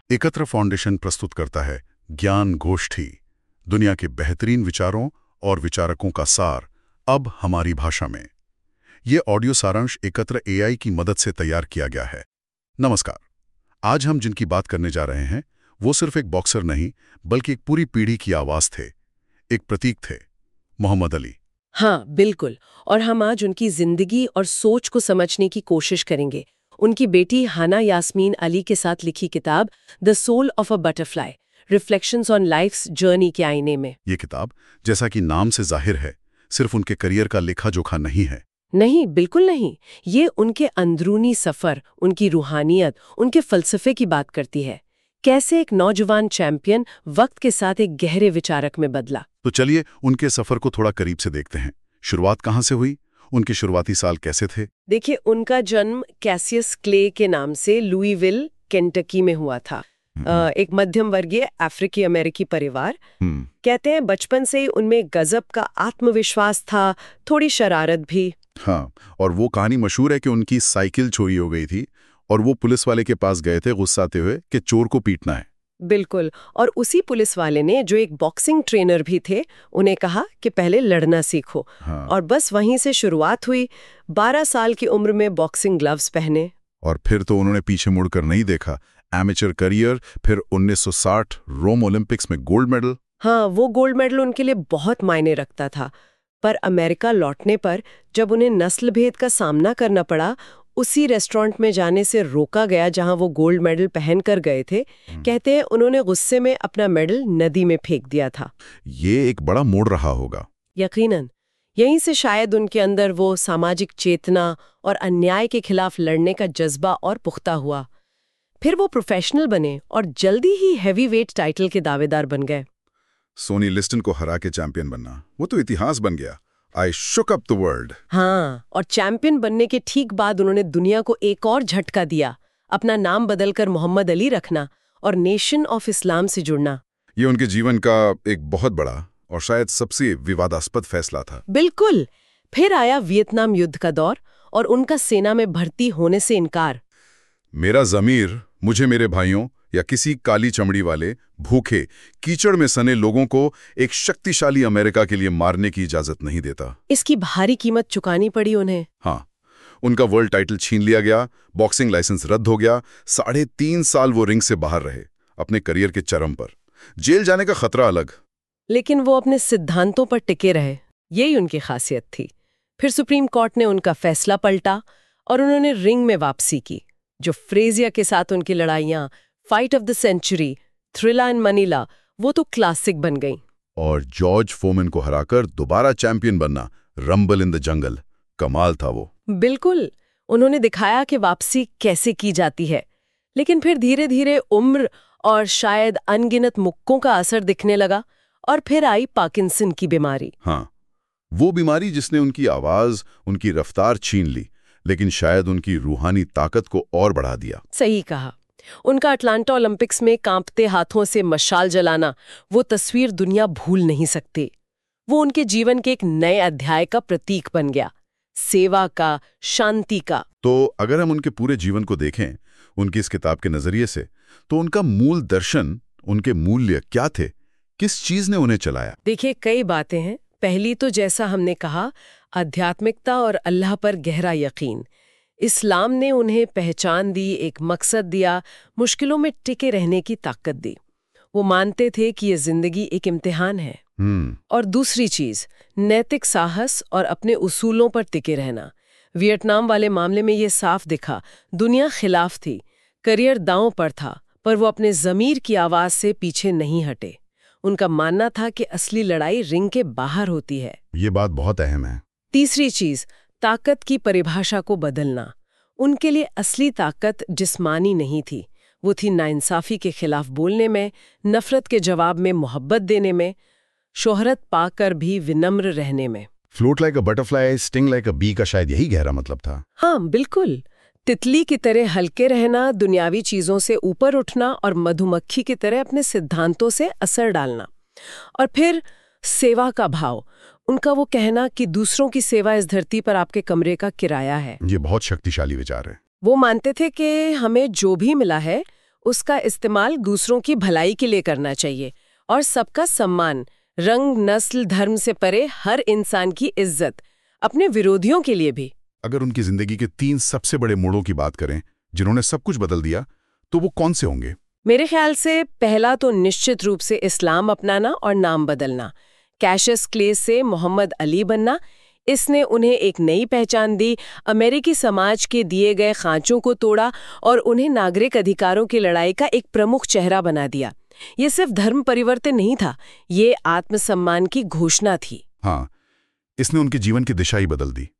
एकत्र फाउंडेशन प्रस्तुत करता है ज्ञान गोष्ठी, दुनिया के बेहतरीन विचारों और विचारकों का सार अब हमारी भाषा में। ये ऑडियो सारांश एकत्र एआई की मदद से तैयार किया गया है। नमस्कार। आज हम जिनकी बात करने जा रहे हैं वो सिर्फ एक बॉक्सर नहीं बल्कि एक पूरी पीढ़ी की आवाज थे, एक प्रतीक थे, मोहम्मद अली। हाँ बिल्कुल। और हम आज उनकी जिंदगी और सोच को समझने की कोशिश करेंगे। उनकी बेटी हाना यास्मीन अली के साथ लिखी किताब the soul of a butterfly, reflections on life's journey के आईने में। ये किताब, जैसा कि नाम से जाहिर है, सिर्फ उनके करियर का लेखा जोखा नहीं है। नहीं, बिल्कुल नहीं। ये उनके अंदरूनी सफर, उनकी रूहानियत, उनके फलसफे की बात करती है। कैसे एक नौजवान चैंपियन वक्त के साथ एक गहरे विचारक में बदला। तो चलिए उनके सफर को थोड़ा करीब से देखते हैं। शुरुआत कहाँ से हुई? उनके शुरुआती साल कैसे थे? देखिए, उनका जन्म कैसियस क्ले के नाम से लुईविल, केंटकी में हुआ था। एक मध्यम वर्गीय अफ्रीकी अमेरिकी परिवार। कहते हैं बचपन से ही उनमें गजब का आत्मविश्वास था, थोड़ी शरारत भी। हाँ, और वो कहानी मशहूर है कि उनकी साइकिल चोरी हो गई थी और वो पुलिस वाले के पास गए थे गुस्साते हुए कि चोर को पीटना है। बिल्कुल। और उसी पुलिस वाले ने, जो एक बॉक्सिंग ट्रेनर भी थे, उन्हें कहा कि पहले लड़ना सीखो। हाँ। और बस वहीं से शुरुआत हुई। 12 साल की उम्र में बॉक्सिंग ग्लव्स पहने। और फिर तो उन्होंने पीछे मुड़कर नहीं देखा। एमेचर करियर, फिर 1960 रोम ओलंपिक्स में गोल्ड मेडल। हाँ, वो गोल्ड मेडल उनके लिए बहुत मायने रखता था। पर अमेरिका लौटने पर जब उन्हें नस्ल भेद का सामना करना पड़ा, उसी रेस्टोरेंट में जाने से रोका गया जहां वो गोल्ड मेडल पहन कर गए थे। कहते हैं उन्होंने गुस्से में अपना मेडल नदी में फेंक दिया था। ये एक बड़ा मोड़ रहा होगा। यकीनन। यहीं से शायद उनके अंदर वो सामाजिक चेतना और अन्याय के खिलाफ लड़ने का जज्बा और पुख्ता हुआ। फिर वो प्रोफेशनल बने और जल्दी ही हैवीवेट टाइटल के दावेदार बन गए। सोनी लिस्टन को हरा के चैंपियन बनना, वो तो इतिहास बन गया। I shook up the world. हाँ, और चैंपियन बनने के ठीक बाद उन्होंने दुनिया को एक और झटका दिया, अपना नाम बदलकर मोहम्मद अली रखना और नेशन ऑफ इस्लाम से जुड़ना। ये उनके जीवन का एक बहुत बड़ा और शायद सबसे विवादास्पद फैसला था। बिल्कुल। फिर आया वियतनाम युद्ध का दौर और उनका सेना में भर्ती होने से इनकार। मेरा ज़मीर मुझे मेरे भाइयों या किसी काली चमड़ी वाले भूखे कीचड़ में सने लोगों को एक शक्तिशाली अमेरिका के लिए मारने की इजाजत नहीं देता। इसकी भारी कीमत चुकानी पड़ी उन्हें। हाँ, उनका वर्ल्ड टाइटल छीन लिया गया, बॉक्सिंग लाइसेंस रद्द हो गया। 3.5 साल वो रिंग से बाहर रहे, अपने करियर के चरम पर। जेल जाने का खतरा अलग, लेकिन वो अपने सिद्धांतों पर टिके रहे। यही उनकी खासियत थी। फिर सुप्रीम कोर्ट ने उनका फैसला पलटा और उन्होंने रिंग में वापसी की। जो फ्रेजिया के साथ उनकी लड़ाइयां, fight of the century, thriller in Manila, वो तो क्लासिक बन गईं। और जॉर्ज फोमन को हराकर दोबारा चैंपियन बनना, रंबल इन द जंगल, कमाल था वो। बिल्कुल। उन्होंने दिखाया कि वापसी कैसे की जाती है। लेकिन फिर धीरे धीरे उम्र और शायद अनगिनत मुक्कों का असर दिखने लगा और फिर आई पार्किंसन की बीमारी। हाँ, वो बीमारी जिसने उनकी आवाज, उनकी रफ्तार छीन ली, लेकिन शायद उनकी रूहानी ताकत को और बढ़ा दिया। सही कहा। उनका अटलांटा ओलंपिक्स में कांपते हाथों से मशाल जलाना, वो तस्वीर दुनिया भूल नहीं सकती। वो उनके जीवन के एक नए अध्याय का प्रतीक बन गया, सेवा का, शांति का। तो अगर हम उनके पूरे जीवन को देखें, उनकी इस किताब के नजरिए से, तो उनका मूल दर्शन, उनके मूल्य क्या थे? किस चीज ने उन्हें चलाया? देखिए, कई बातें हैं। पहली तो जैसा हमने कहा, आध्यात्मिकता और अल्लाह पर गहरा यकीन। इस्लाम ने उन्हें पहचान दी, एक मकसद दिया, मुश्किलों में टिके रहने की ताकत दी। वो मानते थे कि ये जिंदगी एक इम्तिहान है। और दूसरी चीज, नैतिक साहस और अपने उसूलों पर टिके रहना। वियतनाम वाले मामले में ये साफ दिखा, दुनिया खिलाफ थी, करियर दांव पर था, पर वो अपने ज़मीर की आवाज से पीछे नहीं हटे। उनका मानना था कि असली लड़ाई रिंग के बाहर होती है। ये बात बहुत अहम है। तीसरी चीज, ताकत की परिभाषा को बदलना। उनके लिए असली ताकत जिस्मानी नहीं थी, वो थी नाइंसाफी के खिलाफ बोलने में, नफरत के जवाब में मोहब्बत देने में, शोहरत पाकर भी विनम्र रहने में। Float like a butterfly, sting like a bee का शायद यही गहरा मतलब था। हाँ बिल्कुल। तितली की तरह हल्के रहना, दुनियावी चीजों से ऊपर उठना और मधुमक्खी की तरह अपने सिद्धांतों से असर डालना। और फिर सेवा का भाव, उनका वो कहना कि दूसरों की सेवा इस धरती पर आपके कमरे का किराया है। ये बहुत शक्तिशाली विचार है। वो मानते थे कि हमें जो भी मिला है उसका इस्तेमाल दूसरों की भलाई के लिए करना चाहिए और सबका सम्मान, रंग, नस्ल, धर्म से परे हर इंसान की इज्जत, अपने विरोधियों के लिए भी। अगर उनकी जिंदगी के 3 सबसे बड़े मोड़ों की बात करें जिन्होंने सब कुछ बदल दिया, तो वो कौन से होंगे? मेरे ख्याल से पहला तो निश्चित रूप से इस्लाम अपनाना और नाम बदलना। कैशियस क्ले से मोहम्मद अली बनना, इसने उन्हें एक नई पहचान दी, अमेरिकी समाज के दिए गए खांचों को तोड़ा और उन्हें नागरिक अधिकारों की लड़ाई का एक प्रमुख चेहरा बना दिया। ये सिर्फ धर्म परिवर्तन नहीं था, ये आत्मसम्मान की घोषणा थी। हाँ, इसने उनके जीवन की दिशा ही बदल दी।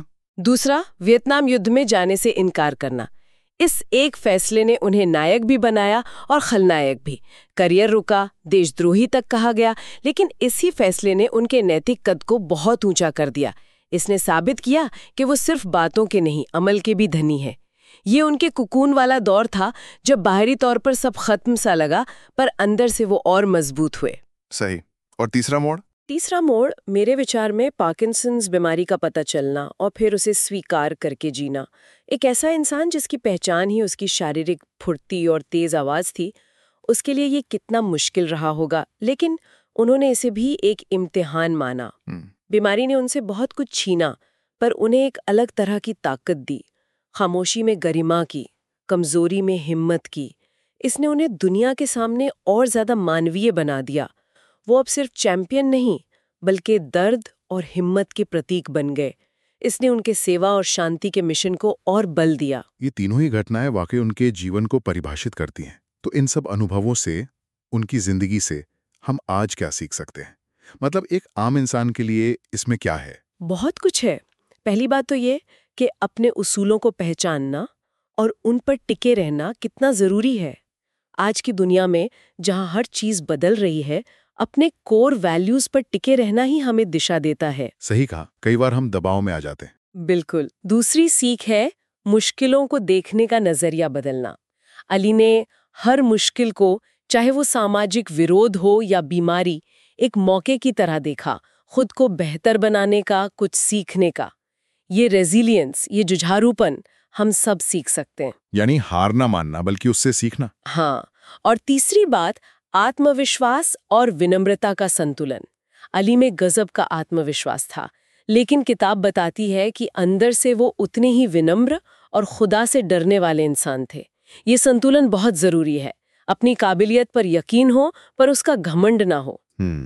दूसरा, वियतनाम युद्ध में जाने से इनकार करना। इस एक फैसले ने उन्हें नायक भी बनाया और खलनायक भी। करियर रुका, देशद्रोही तक कहा गया, लेकिन इसी फैसले ने उनके नैतिक कद को बहुत ऊंचा कर दिया। इसने साबित किया कि वो सिर्फ बातों के नहीं, अमल के भी धनी है। ये उनके कुकून वाला दौर था, जब बाहरी तौर पर सब खत्म सा लगा, पर अंदर से वो और मजबूत हुए। सही। और तीसरा मोड़ मेरे विचार में पार्किंसंस बीमारी का पता चलना और फिर उसे स्वीकार करके जीना। एक ऐसा इंसान जिसकी पहचान ही उसकी शारीरिक फुर्ती और तेज आवाज थी, उसके लिए ये कितना मुश्किल रहा होगा, लेकिन उन्होंने इसे भी एक इम्तिहान माना। बीमारी ने उनसे बहुत कुछ छीना, पर उन्हें एक अलग तरह की ताकत दी। खामोशी में गरिमा की, कमजोरी में हिम्मत की। इसने उन्हें दुनिया के सामने और ज्यादा मानवीय बना दिया। वो अब सिर्फ चैंपियन नहीं, बल्कि दर्द और हिम्मत के प्रतीक बन गए। इसने उनके सेवा और शांति के मिशन को और बल दिया। ये तीनों ही घटनाएं वाकई उनके जीवन को परिभाषित करती हैं। तो इन सब अनुभवों से, उनकी जिंदगी से हम आज क्या सीख सकते हैं? मतलब एक आम इंसान के लिए इसमें क्या है? बहुत कुछ है। पहली बात तो ये कि अपने उसूलों को पहचानना और उन पर टिके रहना कितना जरूरी है। आज की दुनिया में जहां हर चीज बदल रही है, अपने कोर वैल्यूज पर टिके रहना ही हमें दिशा देता है। सही कहा, कई बार हम दबाव में आ जाते हैं। बिल्कुल। दूसरी सीख है मुश्किलों को देखने का नजरिया बदलना। अली ने हर मुश्किल को, चाहे वो सामाजिक विरोध हो या बीमारी, एक मौके की तरह देखा, खुद को बेहतर बनाने का, कुछ सीखने का। ये रेजिलियंस, ये जुझारूपन हम सब सीख सकते हैं। यानी हार ना मानना, बल्कि उससे सीखना। हाँ। और तीसरी बात, आत्मविश्वास और विनम्रता का संतुलन। अली में गजब का आत्मविश्वास था, लेकिन किताब बताती है कि अंदर से वो उतने ही विनम्र और खुदा से डरने वाले इंसान थे। ये संतुलन बहुत जरूरी है। अपनी काबिलियत पर यकीन हो, पर उसका घमंड ना हो।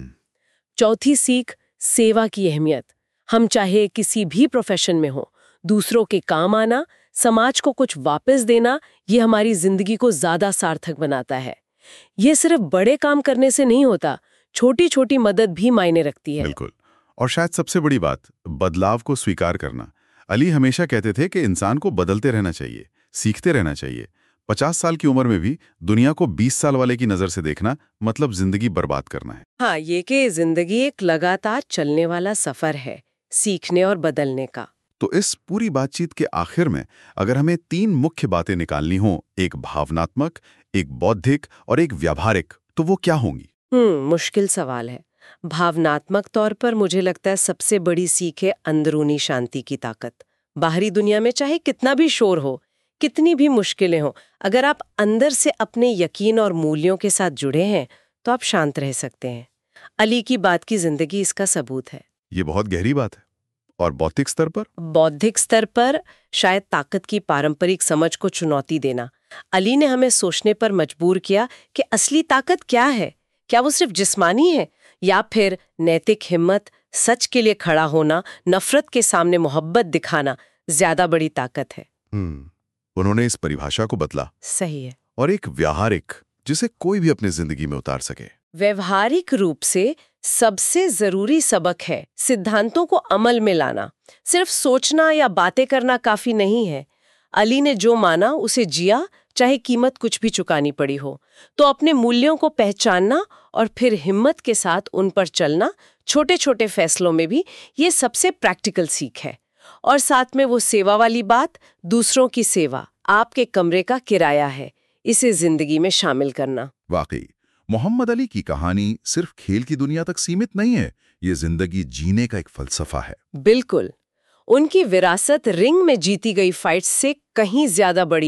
चौथी सीख, सेवा की अहमियत। हम चाहे किसी भी प्रोफेशन में हो, दूसरों के काम आना, समाज को कुछ वापस देना, ये हमारी जिंदगी को ज्यादा सार्थक बनाता है। ये सिर्फ बड़े काम करने से नहीं होता, छोटी छोटी मदद भी मायने रखती है। बिल्कुल। और शायद सबसे बड़ी बात, बदलाव को स्वीकार करना। अली हमेशा कहते थे कि इंसान को बदलते रहना चाहिए, सीखते रहना चाहिए। 50 साल की उम्र में भी दुनिया को 20 साल वाले की नजर से देखना मतलब जिंदगी बर्बाद करना है। हाँ, ये कि जिंदगी एक लगातार चलने वाला सफर है, सीखने और बदलने का। तो इस पूरी बातचीत के आखिर में अगर हमें 3 मुख्य बातें निकालनी हो, एक भावनात्मक, एक बौद्धिक और एक व्यावहारिक, तो वो क्या होंगी? मुश्किल सवाल है। भावनात्मक तौर पर मुझे लगता है सबसे बड़ी सीख है अंदरूनी शांति की ताकत। बाहरी दुनिया में चाहे कितना भी शोर हो, कितनी भी मुश्किलें हो, अगर आप अंदर से अपने यकीन और मूल्यों के साथ जुड़े हैं, तो आप शांत रह सकते हैं। अली की बात की जिंदगी इसका सबूत है। ये बहुत गहरी बात है। और बौद्धिक स्तर पर? बौद्धिक स्तर पर शायद ताकत की पारंपरिक समझ को चुनौती देना। अली ने हमें सोचने पर मजबूर किया कि असली ताकत क्या है। क्या वो सिर्फ जिस्मानी है, या फिर नैतिक हिम्मत, सच के लिए खड़ा होना, नफरत के सामने मोहब्बत दिखाना ज्यादा बड़ी ताकत है? उन्होंने इस परिभाषा को बदला। सही है। और एक व्यावहारिक, जिसे कोई भी अपनी जिंदगी में उतार सके। व्यवहारिक रूप से सबसे जरूरी सबक है सिद्धांतों को अमल में लाना। सिर्फ सोचना या बातें करना काफी नहीं है। अली ने जो माना उसे जिया, चाहे कीमत कुछ भी चुकानी पड़ी हो। तो अपने मूल्यों को पहचानना और फिर हिम्मत के साथ उन पर चलना, छोटे छोटे फैसलों में भी, ये सबसे प्रैक्टिकल सीख है। और साथ में वो सेवा वाली बात, दूसरों की सेवा आपके कमरे का किराया है, इसे जिंदगी में शामिल करना। वाकई मोहम्मद अली की कहानी सिर्फ खेल की दुनिया तक सीमित नहीं है, ये जिंदगी जीने का एक फलसफा है। बिल्कुल। उनकी विरासत रिंग में जीती गई फाइट्स से कहीं ज्यादा बड़ी है।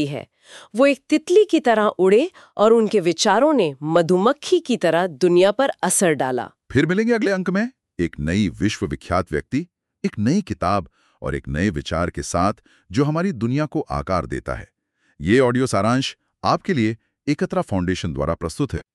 वो एक तितली की तरह उड़े और उनके विचारों ने मधुमक्खी की तरह दुनिया पर असर डाला। फिर मिलेंगे अगले अंक में एक नई विश्वविख्यात व्यक्ति, एक नई किताब और एक नए विचार के साथ जो हमारी दुनिया को आकार देता है। ये ऑडियो सारांश आपके लिए एकत्रा फाउंडेशन द्वारा प्रस्तुत है।